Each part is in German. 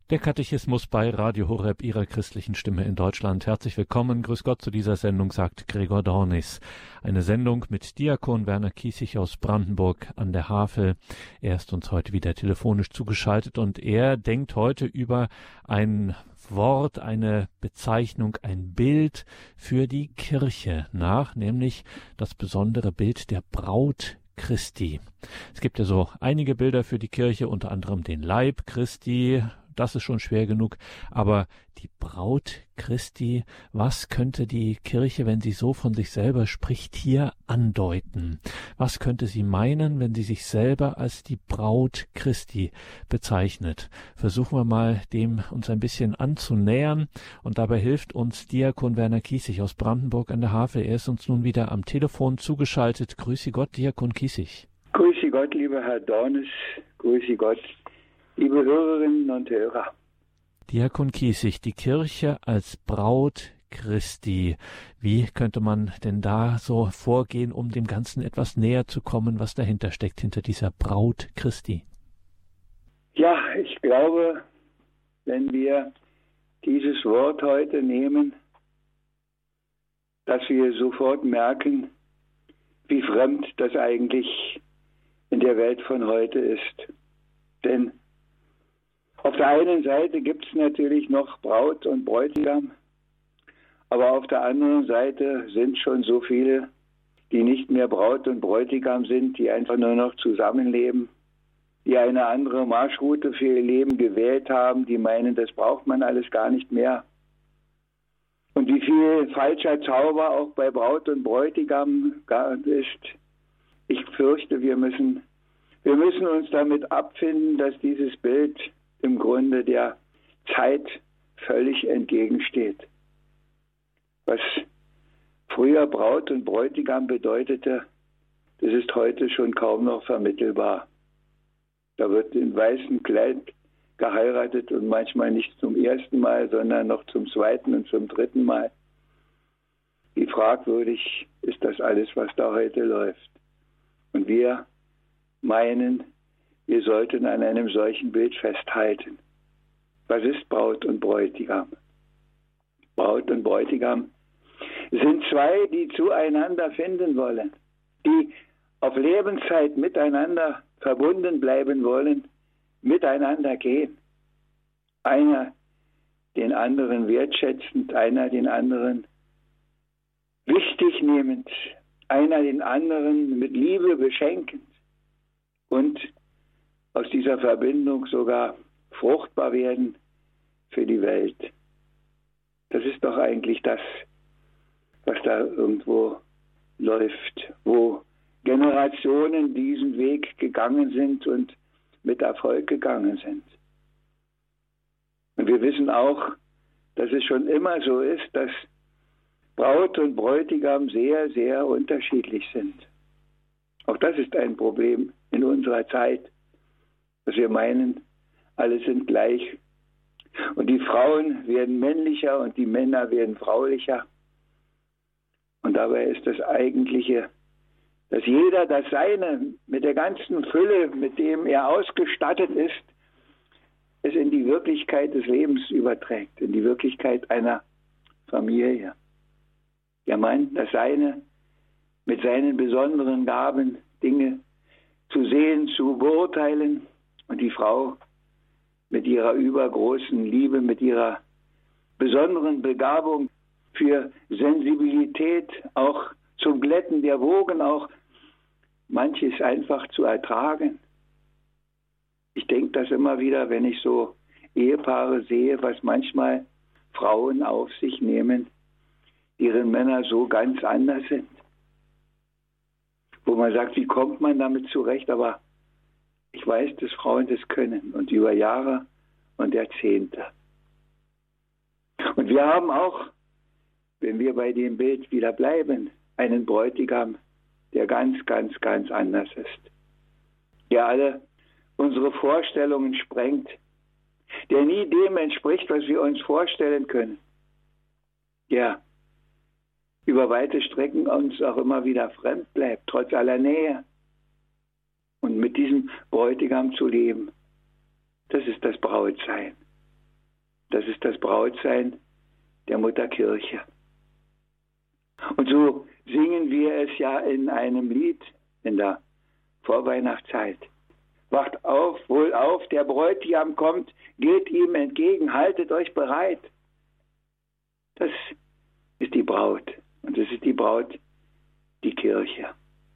Der Katechismus bei Radio Horeb, Ihrer christlichen Stimme in Deutschland. Herzlich willkommen, grüß Gott zu dieser Sendung, sagt Gregor Dornis. Eine Sendung mit Diakon Werner Kiesig aus Brandenburg an der Havel. Er ist uns heute wieder telefonisch zugeschaltet und er denkt heute über ein Wort, eine Bezeichnung, ein Bild für die Kirche nach, nämlich das besondere Bild der Braut Christi. Es gibt ja so einige Bilder für die Kirche, unter anderem den Leib Christi. Das ist schon schwer genug. Aber die Braut Christi, was könnte die Kirche, wenn sie so von sich selber spricht, hier andeuten? Was könnte sie meinen, wenn sie sich selber als die Braut Christi bezeichnet? Versuchen wir mal, dem uns ein bisschen anzunähern. Und dabei hilft uns Diakon Werner Kiesig aus Brandenburg an der Havel. Er ist uns nun wieder am Telefon zugeschaltet. Grüße Gott, Diakon Kiesig. Grüße Gott, lieber Herr Dornis. Grüße Gott, liebe Hörerinnen und Hörer. Diakon Kiesig, die Kirche als Braut Christi. Wie könnte man denn da so vorgehen, um dem Ganzen etwas näher zu kommen, was dahinter steckt, hinter dieser Braut Christi? Ja, ich glaube, wenn wir dieses Wort heute nehmen, dass wir sofort merken, wie fremd das eigentlich in der Welt von heute ist. Denn auf der einen Seite gibt es natürlich noch Braut und Bräutigam, aber auf der anderen Seite sind schon so viele, die nicht mehr Braut und Bräutigam sind, die einfach nur noch zusammenleben, die eine andere Marschroute für ihr Leben gewählt haben, die meinen, das braucht man alles gar nicht mehr. Und wie viel falscher Zauber auch bei Braut und Bräutigam ist. Ich fürchte, wir müssen uns damit abfinden, dass dieses Bild im Grunde der Zeit völlig entgegensteht. Was früher Braut und Bräutigam bedeutete, das ist heute schon kaum noch vermittelbar. Da wird in weißem Kleid geheiratet und manchmal nicht zum ersten Mal, sondern noch zum zweiten und zum dritten Mal. Wie fragwürdig ist das alles, was da heute läuft. Und wir meinen, wir sollten an einem solchen Bild festhalten. Was ist Braut und Bräutigam? Braut und Bräutigam sind zwei, die zueinander finden wollen, die auf Lebenszeit miteinander verbunden bleiben wollen, miteinander gehen. Einer den anderen wertschätzend, einer den anderen wichtig nehmend, einer den anderen mit Liebe beschenkend und aus dieser Verbindung sogar fruchtbar werden für die Welt. Das ist doch eigentlich das, was da irgendwo läuft, wo Generationen diesen Weg gegangen sind und mit Erfolg gegangen sind. Und wir wissen auch, dass es schon immer so ist, dass Braut und Bräutigam sehr, sehr unterschiedlich sind. Auch das ist ein Problem in unserer Zeit, dass wir meinen, alle sind gleich. Und die Frauen werden männlicher und die Männer werden fraulicher. Und dabei ist das Eigentliche, dass jeder das Seine mit der ganzen Fülle, mit dem er ausgestattet ist, es in die Wirklichkeit des Lebens überträgt, in die Wirklichkeit einer Familie. Der Mann das Seine mit seinen besonderen Gaben, Dinge zu sehen, zu beurteilen, und die Frau mit ihrer übergroßen Liebe, mit ihrer besonderen Begabung für Sensibilität, auch zum Glätten der Wogen, auch manches einfach zu ertragen. Ich denke das immer wieder, wenn ich so Ehepaare sehe, was manchmal Frauen auf sich nehmen, deren Männer so ganz anders sind. Wo man sagt, wie kommt man damit zurecht? Aber ich weiß, dass Frauen das können und über Jahre und Jahrzehnte. Und wir haben auch, wenn wir bei dem Bild wieder bleiben, einen Bräutigam, der ganz, ganz, ganz anders ist. Der alle unsere Vorstellungen sprengt, der nie dem entspricht, was wir uns vorstellen können. Der über weite Strecken uns auch immer wieder fremd bleibt, trotz aller Nähe. Und mit diesem Bräutigam zu leben, das ist das Brautsein. Das ist das Brautsein der Mutter Kirche. Und so singen wir es ja in einem Lied in der Vorweihnachtszeit. Wacht auf, wohl auf, der Bräutigam kommt, geht ihm entgegen, haltet euch bereit. Das ist die Braut. Und das ist die Braut, die Kirche.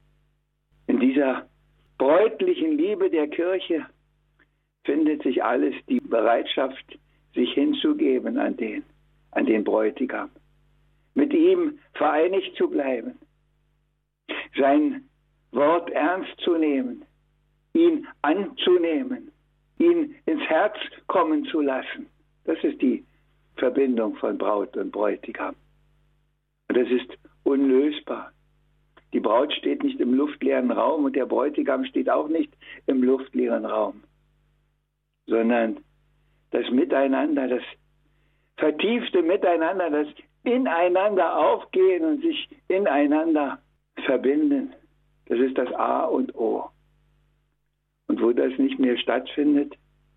In dieser bräutlichen Liebe der Kirche findet sich alles, die Bereitschaft, sich hinzugeben an den Bräutigam. Mit ihm vereinigt zu bleiben. Sein Wort ernst zu nehmen. Ihn anzunehmen. Ihn ins Herz kommen zu lassen. Das ist die Verbindung von Braut und Bräutigam. Und das ist unlösbar. Die Braut steht nicht im luftleeren Raum und der Bräutigam steht auch nicht im luftleeren Raum, sondern das Miteinander, das vertiefte Miteinander, das ineinander aufgehen und sich ineinander verbinden, das ist das A und O. Und wo das nicht mehr stattfindet,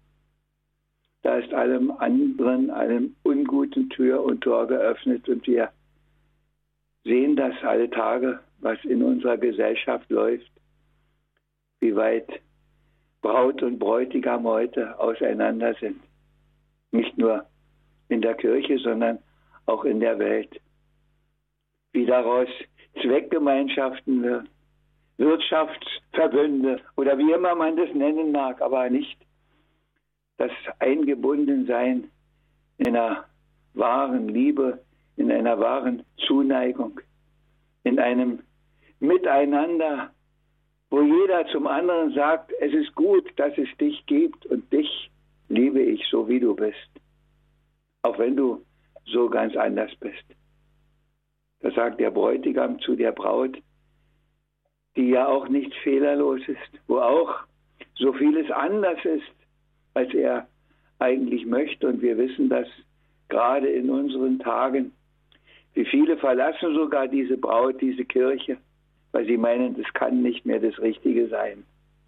da ist allem anderen, allem Unguten Tür und Tor geöffnet und wir sehen das alle Tage, was in unserer Gesellschaft läuft, wie weit Braut und Bräutigam heute auseinander sind. Nicht nur in der Kirche, sondern auch in der Welt. Wie daraus Zweckgemeinschaften werden, Wirtschaftsverbünde oder wie immer man das nennen mag, aber nicht das Eingebundensein in einer wahren Liebe, in einer wahren Zuneigung, in einem Miteinander, wo jeder zum anderen sagt, es ist gut, dass es dich gibt und dich liebe ich so, wie du bist, auch wenn du so ganz anders bist. Das sagt der Bräutigam zu der Braut, die ja auch nicht fehlerlos ist, wo auch so vieles anders ist, als er eigentlich möchte. Und wir wissen das gerade in unseren Tagen. Wie viele verlassen sogar diese Braut, diese Kirche, weil sie meinen, das kann nicht mehr das Richtige sein.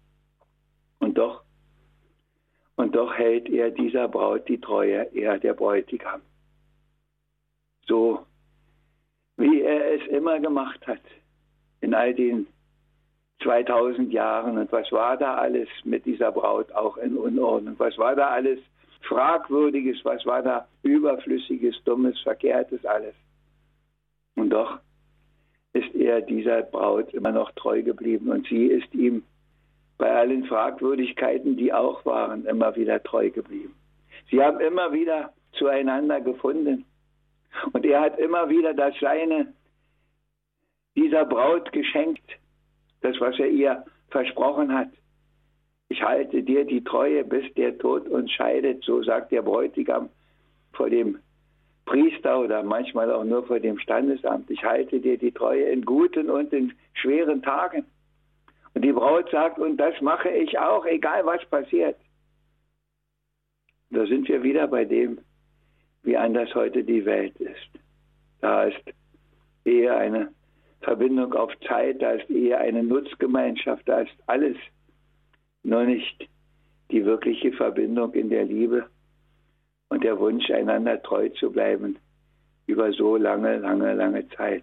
Und doch hält er dieser Braut die Treue, er der Bräutigam. So wie er es immer gemacht hat, in all den 2000 Jahren. Und was war da alles mit dieser Braut auch in Unordnung? Was war da alles Fragwürdiges? Was war da Überflüssiges, Dummes, Verkehrtes alles? Und doch ist er dieser Braut immer noch treu geblieben. Und sie ist ihm bei allen Fragwürdigkeiten, die auch waren, immer wieder treu geblieben. Sie haben immer wieder zueinander gefunden. Und er hat immer wieder das Seine dieser Braut geschenkt, das, was er ihr versprochen hat. Ich halte dir die Treue, bis der Tod uns scheidet, so sagt der Bräutigam vor dem Priester oder manchmal auch nur vor dem Standesamt. Ich halte dir die Treue in guten und in schweren Tagen. Und die Braut sagt, und das mache ich auch, egal was passiert. Da sind wir wieder bei dem, wie anders heute die Welt ist. Da ist eher eine Verbindung auf Zeit, da ist eher eine Nutzgemeinschaft, da ist alles, nur nicht die wirkliche Verbindung in der Liebe und der Wunsch, einander treu zu bleiben über so lange Zeit.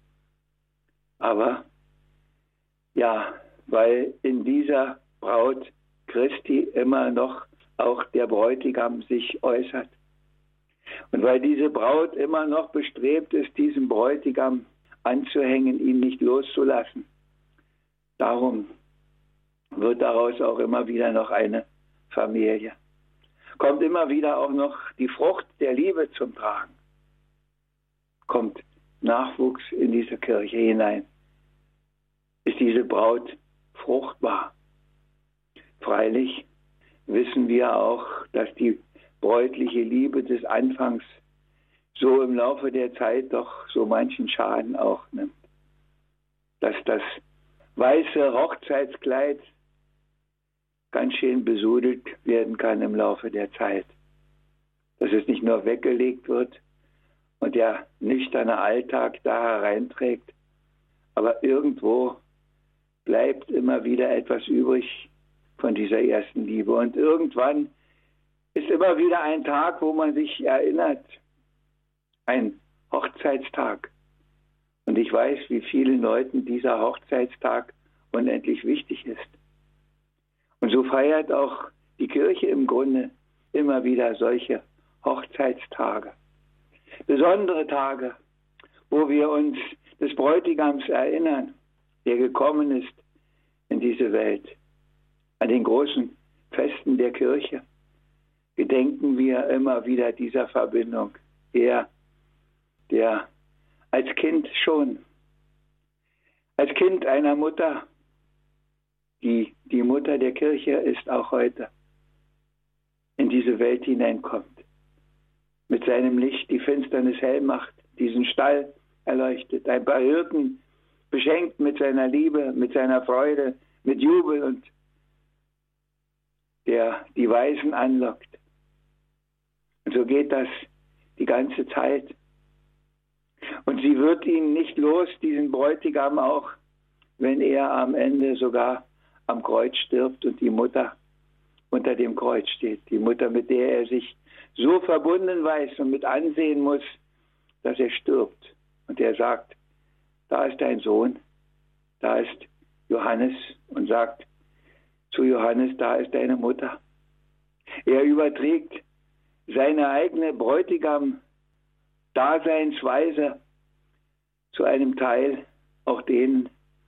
Aber ja, weil in dieser Braut Christi immer noch auch der Bräutigam sich äußert. Und weil diese Braut immer noch bestrebt ist, diesem Bräutigam anzuhängen, ihn nicht loszulassen. Darum wird daraus auch immer wieder noch eine Familie. Kommt immer wieder auch noch die Frucht der Liebe zum Tragen. Kommt Nachwuchs in diese Kirche hinein. Ist diese Braut fruchtbar? Freilich wissen wir auch, dass die bräutliche Liebe des Anfangs so im Laufe der Zeit doch so manchen Schaden auch nimmt. Dass das weiße Hochzeitskleid ganz schön besudelt werden kann im Laufe der Zeit. Dass es nicht nur weggelegt wird und der nüchterne Alltag da hereinträgt, aber irgendwo bleibt immer wieder etwas übrig von dieser ersten Liebe. Und irgendwann ist immer wieder ein Tag, wo man sich erinnert. Ein Hochzeitstag. Und ich weiß, wie vielen Leuten dieser Hochzeitstag unendlich wichtig ist. Und so feiert auch die Kirche im Grunde immer wieder solche Hochzeitstage. Besondere Tage, wo wir uns des Bräutigams erinnern, der gekommen ist in diese Welt. An den großen Festen der Kirche gedenken wir immer wieder dieser Verbindung. Er, der als Kind schon, als Kind einer Mutter, die Mutter der Kirche ist auch heute, in diese Welt hineinkommt, mit seinem Licht die Finsternis hell macht, diesen Stall erleuchtet, ein paar Hirten beschenkt mit seiner Liebe, mit seiner Freude, mit Jubel und der die Weisen anlockt. Und so geht das die ganze Zeit. Und sie wird ihn nicht los, diesen Bräutigam auch, wenn er am Ende sogar am Kreuz stirbt und die Mutter unter dem Kreuz steht. Die Mutter, mit der er sich so verbunden weiß und mit ansehen muss, dass er stirbt. Und er sagt, da ist dein Sohn, da ist Johannes, und sagt zu Johannes, da ist deine Mutter. Er überträgt seine eigene Bräutigam-Daseinsweise zu einem Teil auch denen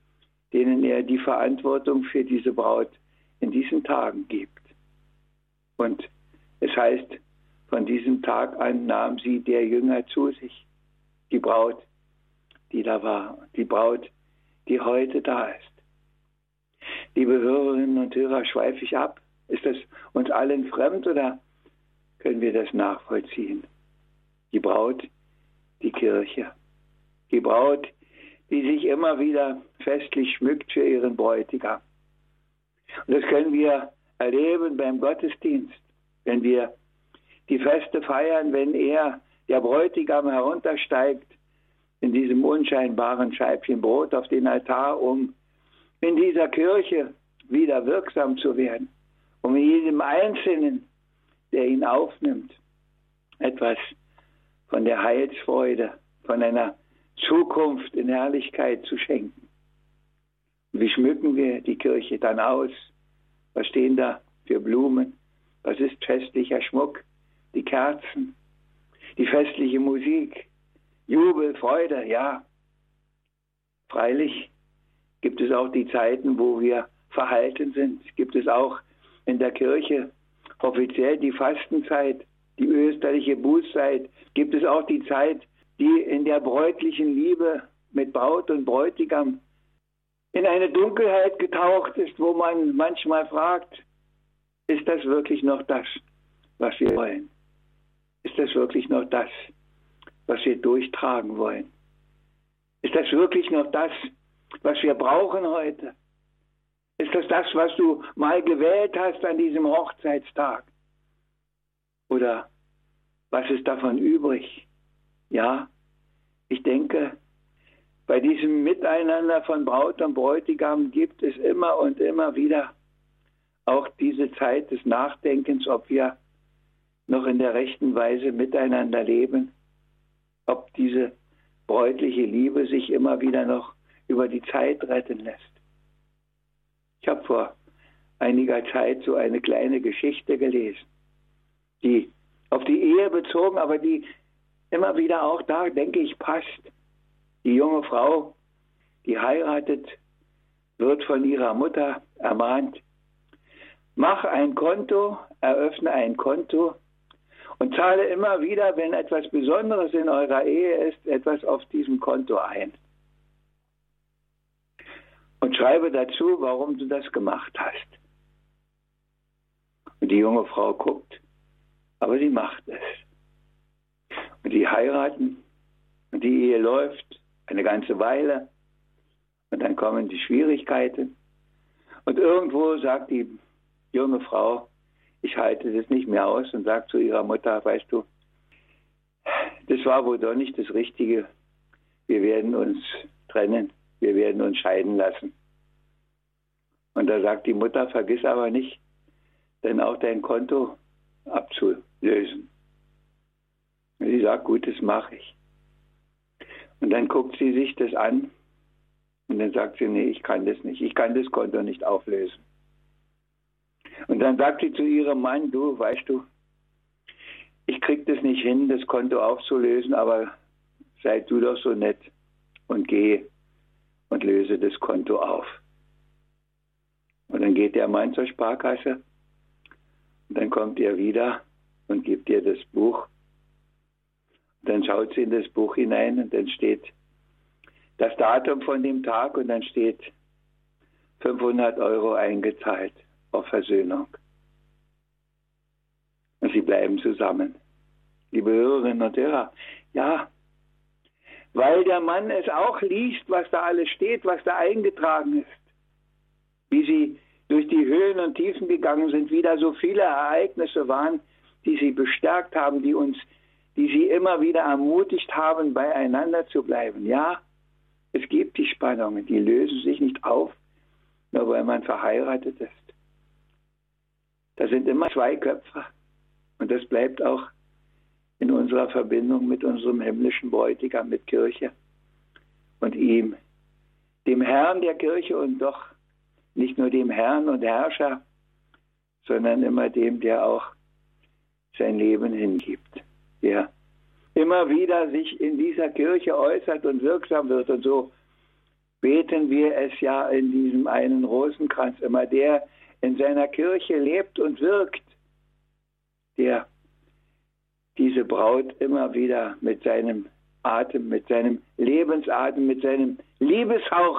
er die Verantwortung für diese Braut in diesen Tagen gibt. Und es heißt, von diesem Tag an nahm sie der Jünger zu sich, die Braut, die da war, die Braut, die heute da ist. Liebe Hörerinnen und Hörer, schweife ich ab? Ist das uns allen fremd oder können wir das nachvollziehen? Die Braut, die Kirche. Die Braut, die sich immer wieder festlich schmückt für ihren Bräutigam. Und das können wir erleben beim Gottesdienst, wenn wir die Feste feiern, wenn der Bräutigam heruntersteigt in diesem unscheinbaren Scheibchen Brot auf den Altar, um in dieser Kirche wieder wirksam zu werden, um in jedem Einzelnen, der ihn aufnimmt, etwas von der Heilsfreude, von einer Zukunft in Herrlichkeit zu schenken. Und wie schmücken wir die Kirche dann aus? Was stehen da für Blumen? Was ist festlicher Schmuck? Die Kerzen, die festliche Musik, Jubel, Freude, ja. Freilich gibt es auch die Zeiten, wo wir verhalten sind. Gibt es auch in der Kirche offiziell die Fastenzeit, die österliche Bußzeit. Gibt es auch die Zeit, die in der bräutlichen Liebe mit Braut und Bräutigam in eine Dunkelheit getaucht ist, wo man manchmal fragt, ist das wirklich noch das, was wir wollen? Ist das wirklich noch das, was wir durchtragen wollen? Ist das wirklich noch das, was wir brauchen heute? Ist das das, was du mal gewählt hast an diesem Hochzeitstag? Oder was ist davon übrig? Ja, ich denke, bei diesem Miteinander von Braut und Bräutigam gibt es immer und immer wieder auch diese Zeit des Nachdenkens, ob wir noch in der rechten Weise miteinander leben, ob diese bräutliche Liebe sich immer wieder noch über die Zeit retten lässt. Ich habe vor einiger Zeit so eine kleine Geschichte gelesen, die auf die Ehe bezogen, aber die immer wieder auch da, denke ich, passt. Die junge Frau, die heiratet, wird von ihrer Mutter ermahnt, mach ein Konto, eröffne ein Konto und zahle immer wieder, wenn etwas Besonderes in eurer Ehe ist, etwas auf diesem Konto ein. Und schreibe dazu, warum du das gemacht hast. Und die junge Frau guckt, aber sie macht es. Und die heiraten und die Ehe läuft eine ganze Weile und dann kommen die Schwierigkeiten. Und irgendwo sagt die junge Frau, ich halte das nicht mehr aus und sagt zu ihrer Mutter, weißt du, das war wohl doch nicht das Richtige. Wir werden uns trennen, wir werden uns scheiden lassen. Und da sagt die Mutter, vergiss aber nicht, denn auch dein Konto abzulösen. Und sie sagt, gut, das mache ich. Und dann guckt sie sich das an und dann sagt sie, nee, ich kann das nicht. Ich kann das Konto nicht auflösen. Und dann sagt sie zu ihrem Mann, du, weißt du, ich krieg das nicht hin, das Konto aufzulösen, aber sei du doch so nett und geh und löse das Konto auf. Und dann geht der Mann zur Sparkasse und dann kommt er wieder und gibt ihr das Buch. Dann schaut sie in das Buch hinein und dann steht das Datum von dem Tag und dann steht 500 € eingezahlt auf Versöhnung. Und sie bleiben zusammen. Liebe Hörerinnen und Hörer, ja, weil der Mann es auch liest, was da alles steht, was da eingetragen ist. Wie sie durch die Höhen und Tiefen gegangen sind, wie da so viele Ereignisse waren, die sie bestärkt haben, die sie immer wieder ermutigt haben, beieinander zu bleiben. Ja, es gibt die Spannungen, die lösen sich nicht auf, nur weil man verheiratet ist. Da sind immer zwei Köpfe und das bleibt auch in unserer Verbindung mit unserem himmlischen Bräutigam, mit Kirche und ihm, dem Herrn der Kirche und doch nicht nur dem Herrn und Herrscher, sondern immer dem, der auch sein Leben hingibt, der immer wieder sich in dieser Kirche äußert und wirksam wird. Und so beten wir es ja in diesem einen Rosenkranz immer, der in seiner Kirche lebt und wirkt, der diese Braut immer wieder mit seinem Atem, mit seinem Lebensatem, mit seinem Liebeshauch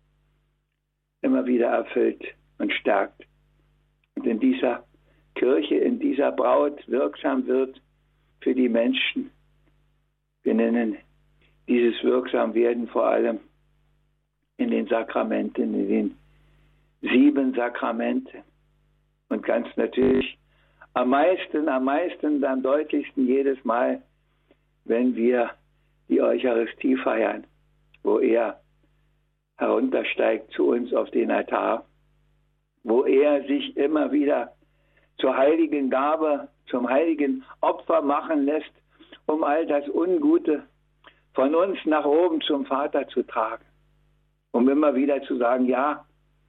immer wieder erfüllt und stärkt. Und in dieser Kirche, in dieser Braut wirksam wird für die Menschen. Wir nennen dieses Wirksamwerden vor allem in den Sakramenten, in den 7 Sakramenten. Und ganz natürlich am meisten, am deutlichsten jedes Mal, wenn wir die Eucharistie feiern, wo er heruntersteigt zu uns auf den Altar, wo er sich immer wieder zur heiligen Gabe, zum heiligen Opfer machen lässt, um all das Ungute von uns nach oben zum Vater zu tragen. Um immer wieder zu sagen, ja,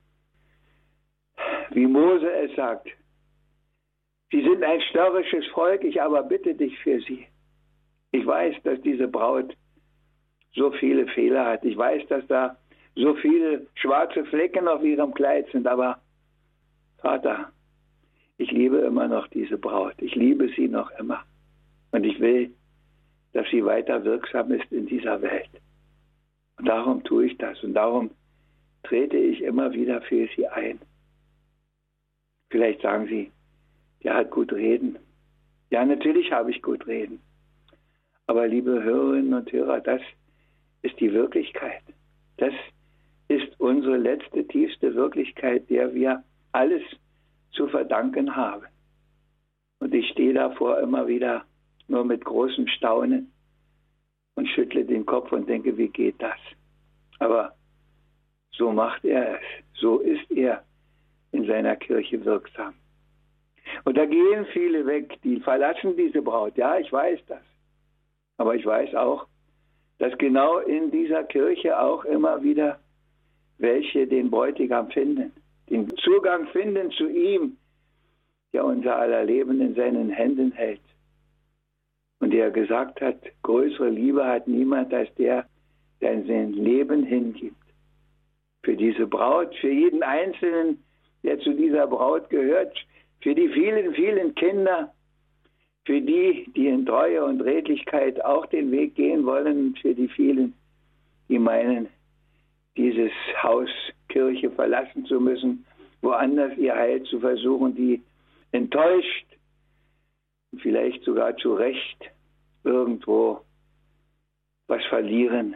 wie Mose es sagt, sie sind ein störrisches Volk, ich aber bitte dich für sie. Ich weiß, dass diese Braut so viele Fehler hat. Ich weiß, dass da so viele schwarze Flecken auf ihrem Kleid sind, aber Vater, ich liebe immer noch diese Braut. Ich liebe sie noch immer. Und ich will, dass sie weiter wirksam ist in dieser Welt. Und darum tue ich das. Und darum trete ich immer wieder für sie ein. Vielleicht sagen Sie, der hat gut reden. Ja, natürlich habe ich gut reden. Aber liebe Hörerinnen und Hörer, das ist die Wirklichkeit. Das ist unsere letzte, tiefste Wirklichkeit, der wir alles zu verdanken haben. Und ich stehe davor immer wieder nur mit großem Staunen und schüttle den Kopf und denke, wie geht das? Aber so macht er es. So ist er in seiner Kirche wirksam. Und da gehen viele weg, die verlassen diese Braut. Ja, ich weiß das. Aber ich weiß auch, dass genau in dieser Kirche auch immer wieder welche den Bräutigam finden, den Zugang finden zu ihm, der unser aller Leben in seinen Händen hält. Und der gesagt hat, größere Liebe hat niemand als der sein Leben hingibt. Für diese Braut, für jeden Einzelnen, der zu dieser Braut gehört, für die vielen, vielen Kinder, für die, die in Treue und Redlichkeit auch den Weg gehen wollen, für die vielen, die meinen, dieses Haus, Kirche verlassen zu müssen, woanders ihr Heil zu versuchen, die enttäuscht, vielleicht sogar zu Recht irgendwo was verlieren.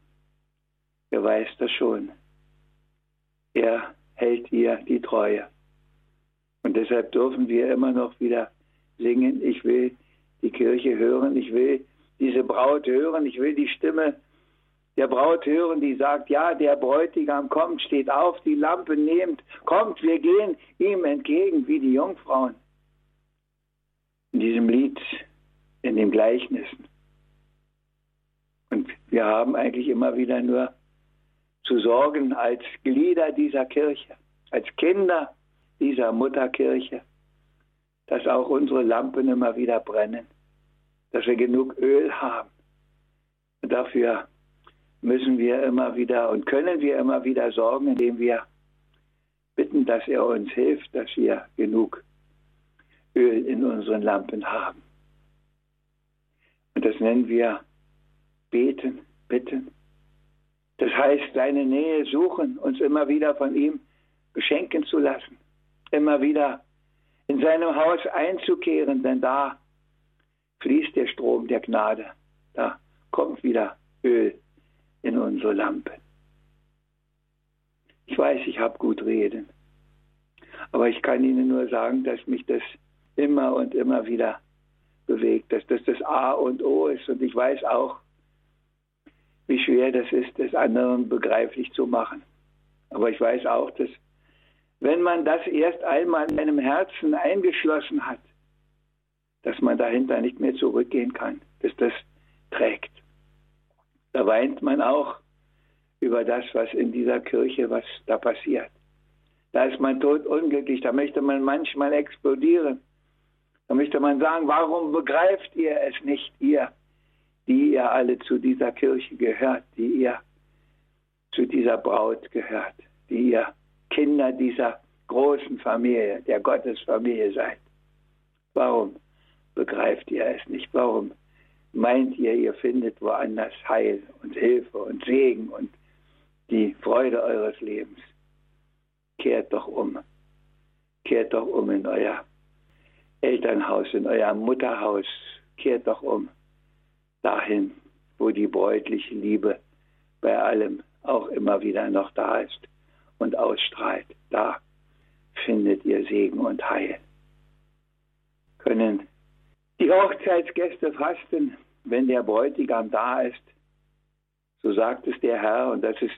Er weiß das schon. Er hält ihr die Treue. Und deshalb dürfen wir immer noch wieder singen, ich will die Kirche hören, ich will diese Braut hören, ich will die Stimme der Braut hören, die sagt, ja, der Bräutigam kommt, steht auf, die Lampe nehmt, kommt, wir gehen ihm entgegen wie die Jungfrauen. in diesem Lied, in den Gleichnissen. Und wir haben eigentlich immer wieder nur zu sorgen als Glieder dieser Kirche, als Kinder dieser Mutterkirche, dass auch unsere Lampen immer wieder brennen, dass wir genug Öl haben. Und dafür müssen wir immer wieder und können wir immer wieder sorgen, indem wir bitten, dass er uns hilft, dass wir genug Öl in unseren Lampen haben. Und das nennen wir beten, bitten. Das heißt, seine Nähe suchen, uns immer wieder von ihm beschenken zu lassen, immer wieder in seinem Haus einzukehren, denn da fließt der Strom der Gnade. Da kommt wieder Öl in unsere Lampe. Ich weiß, ich habe gut reden, aber ich kann Ihnen nur sagen, dass mich das immer und immer wieder bewegt, dass das das A und O ist. Und ich weiß auch, wie schwer das ist, das anderen begreiflich zu machen. Aber ich weiß auch, dass wenn man das erst einmal in einem Herzen eingeschlossen hat, dass man dahinter nicht mehr zurückgehen kann, dass das trägt. Da weint man auch über das, was in dieser Kirche, was da passiert. Da ist man todunglücklich, da möchte man manchmal explodieren. Da möchte man sagen, warum begreift ihr es nicht, ihr, die ihr alle zu dieser Kirche gehört, die ihr zu dieser Braut gehört, die ihr Kinder dieser großen Familie, der Gottesfamilie seid. Warum begreift ihr es nicht? Warum meint ihr, ihr findet woanders Heil und Hilfe und Segen und die Freude eures Lebens? Kehrt doch um. Kehrt doch um in euer Elternhaus, in euer Mutterhaus. Kehrt doch um. Dahin, wo die bräutliche Liebe bei allem auch immer wieder noch da ist und ausstrahlt. Da findet ihr Segen und Heil. Können die Hochzeitsgäste fasten, wenn der Bräutigam da ist? So sagt es der Herr, und das ist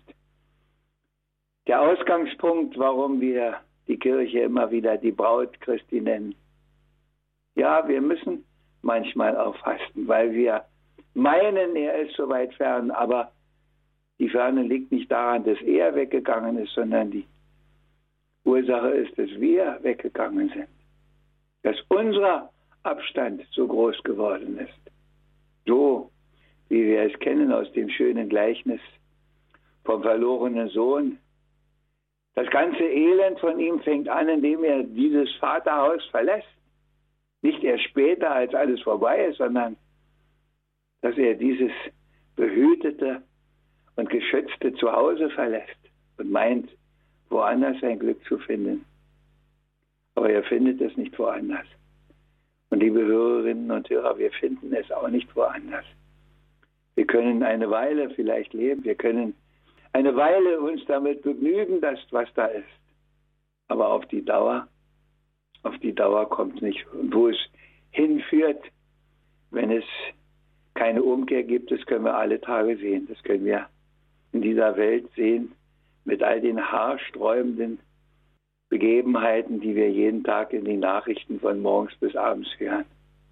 der Ausgangspunkt, warum wir die Kirche immer wieder die Braut Christi nennen. Ja, wir müssen manchmal auch fasten, weil wir meinen, er ist so weit fern, aber die Ferne liegt nicht daran, dass er weggegangen ist, sondern die Ursache ist, dass wir weggegangen sind. Dass unser Abstand so groß geworden ist. So, wie wir es kennen aus dem schönen Gleichnis vom verlorenen Sohn. Das ganze Elend von ihm fängt an, indem er dieses Vaterhaus verlässt. Nicht erst später, als alles vorbei ist, sondern dass er dieses behütete und geschützte Zuhause verlässt und meint, woanders sein Glück zu finden. Aber er findet es nicht woanders. Und liebe Hörerinnen und Hörer, wir finden es auch nicht woanders. Wir können eine Weile vielleicht leben, wir können eine Weile uns damit begnügen, dass was da ist. Aber auf die Dauer kommt es nicht. Und wo es hinführt, wenn es keine Umkehr gibt, das können wir alle Tage sehen. Das können wir in dieser Welt sehen, mit all den haarsträubenden Begebenheiten, die wir jeden Tag in den Nachrichten von morgens bis abends hören.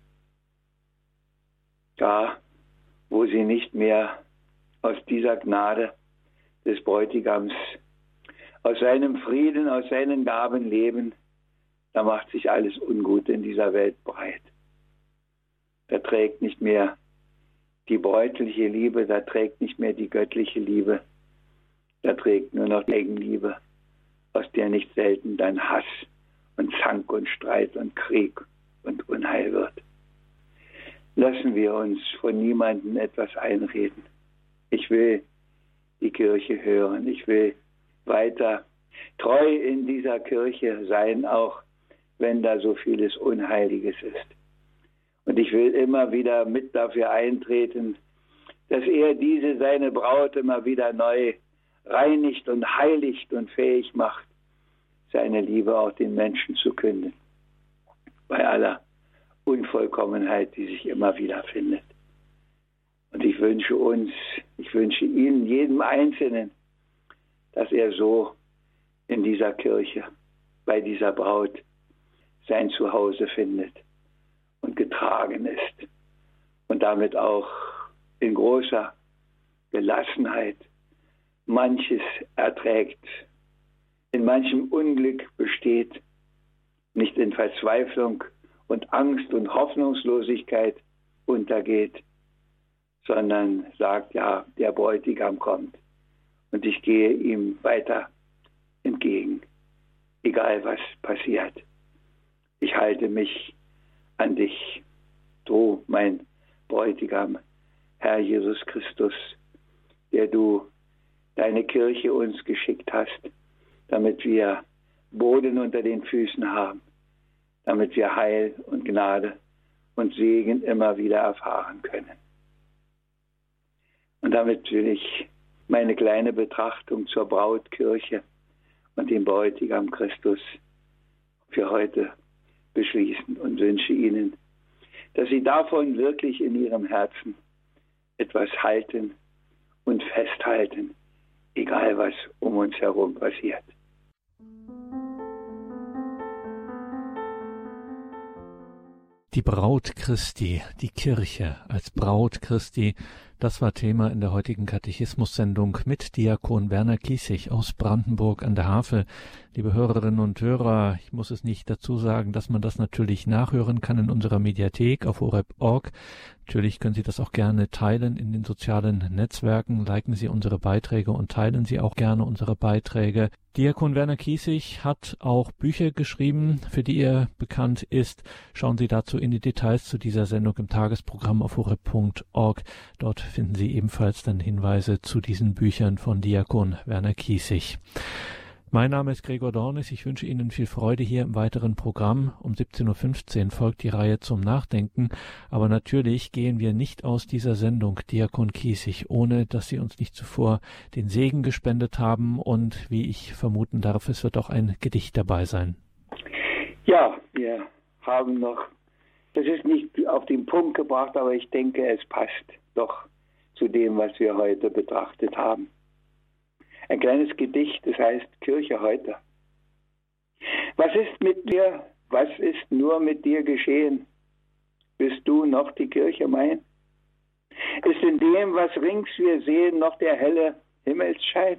Da, wo sie nicht mehr aus dieser Gnade des Bräutigams, aus seinem Frieden, aus seinen Gaben leben, da macht sich alles Ungute in dieser Welt breit. Da trägt nicht mehr die bräutliche Liebe, da trägt nicht mehr die göttliche Liebe, da trägt nur noch die Eigenliebe, aus der nicht selten dann Hass und Zank und Streit und Krieg und Unheil wird. Lassen wir uns von niemandem etwas einreden. Ich will die Kirche hören, ich will weiter treu in dieser Kirche sein, auch wenn da so vieles Unheiliges ist. Und ich will immer wieder mit dafür eintreten, dass er diese, seine Braut, immer wieder neu reinigt und heiligt und fähig macht, seine Liebe auch den Menschen zu künden. Bei aller Unvollkommenheit, die sich immer wieder findet. Und ich wünsche Ihnen, jedem Einzelnen, dass er so in dieser Kirche, bei dieser Braut, sein Zuhause findet und getragen ist und damit auch in großer Gelassenheit manches erträgt, in manchem Unglück besteht, nicht in Verzweiflung und Angst und Hoffnungslosigkeit untergeht, sondern sagt, ja, der Bräutigam kommt und ich gehe ihm weiter entgegen, egal was passiert. Ich halte mich an dich, du, mein Bräutigam, Herr Jesus Christus, der du deine Kirche uns geschickt hast, damit wir Boden unter den Füßen haben, damit wir Heil und Gnade und Segen immer wieder erfahren können. Und damit will ich meine kleine Betrachtung zur Brautkirche und dem Bräutigam Christus für heute beschließen und wünsche Ihnen, dass Sie davon wirklich in Ihrem Herzen etwas halten und festhalten, egal was um uns herum passiert. Die Braut Christi, die Kirche als Braut Christi, das war Thema in der heutigen Katechismus-Sendung mit Diakon Werner Kiesig aus Brandenburg an der Havel. Liebe Hörerinnen und Hörer, ich muss es nicht dazu sagen, dass man das natürlich nachhören kann in unserer Mediathek auf horeb.org. Natürlich können Sie das auch gerne teilen in den sozialen Netzwerken. Liken Sie unsere Beiträge und teilen Sie auch gerne unsere Beiträge. Diakon Werner Kiesig hat auch Bücher geschrieben, für die er bekannt ist. Schauen Sie dazu in die Details zu dieser Sendung im Tagesprogramm auf horeb.org. Dort finden Sie ebenfalls dann Hinweise zu diesen Büchern von Diakon Werner Kiesig. Mein Name ist Gregor Dornis. Ich wünsche Ihnen viel Freude hier im weiteren Programm. Um 17.15 Uhr folgt die Reihe zum Nachdenken. Aber natürlich gehen wir nicht aus dieser Sendung, Diakon Kiesig, ohne dass Sie uns nicht zuvor den Segen gespendet haben. Und wie ich vermuten darf, es wird auch ein Gedicht dabei sein. Ja, wir haben noch, das ist nicht auf den Punkt gebracht, aber ich denke, es passt doch zu dem, was wir heute betrachtet haben. Ein kleines Gedicht, das heißt Kirche heute. Was ist mit dir, was ist nur mit dir geschehen? Bist du noch die Kirche mein? Ist in dem, was rings wir sehen, noch der helle Himmelsschein?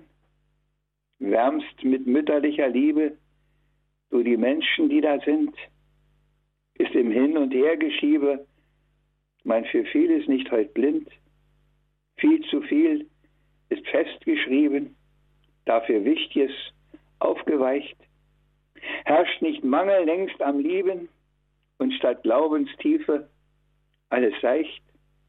Wärmst mit mütterlicher Liebe du die Menschen, die da sind? Ist im Hin- und Hergeschiebe mein für vieles nicht heut blind? Viel zu viel ist festgeschrieben, dafür Wichtiges aufgeweicht. Herrscht nicht Mangel längst am Lieben und statt Glaubenstiefe alles seicht?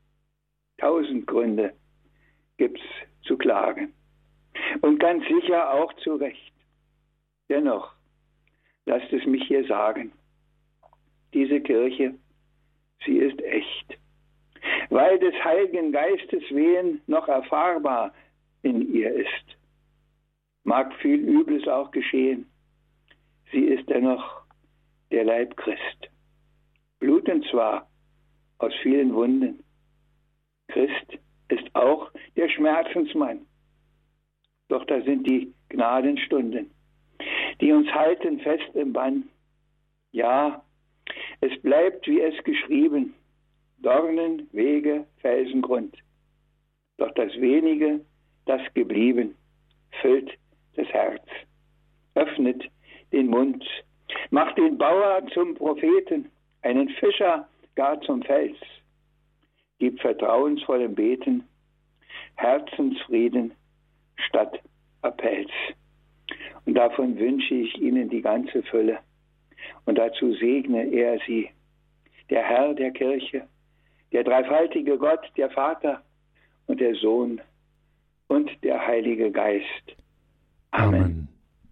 1000 Gründe gibt's zu klagen und ganz sicher auch zu Recht. Dennoch, lasst es mich hier sagen, diese Kirche, sie ist echt, weil des Heiligen Geistes Wehen noch erfahrbar in ihr ist. Mag viel Übles auch geschehen, sie ist dennoch der Leib Christ. Bluten zwar aus vielen Wunden, Christ ist auch der Schmerzensmann. Doch da sind die Gnadenstunden, die uns halten fest im Bann. Ja, es bleibt, wie es geschrieben, Dornen, Wege, Felsengrund. Doch das Wenige, das geblieben, füllt das Herz, öffnet den Mund, macht den Bauer zum Propheten, einen Fischer gar zum Fels, gibt vertrauensvollem Beten, Herzensfrieden statt Appells. Und davon wünsche ich Ihnen die ganze Fülle. Und dazu segne er Sie, der Herr der Kirche, der dreifaltige Gott, der Vater und der Sohn und der Heilige Geist. Amen.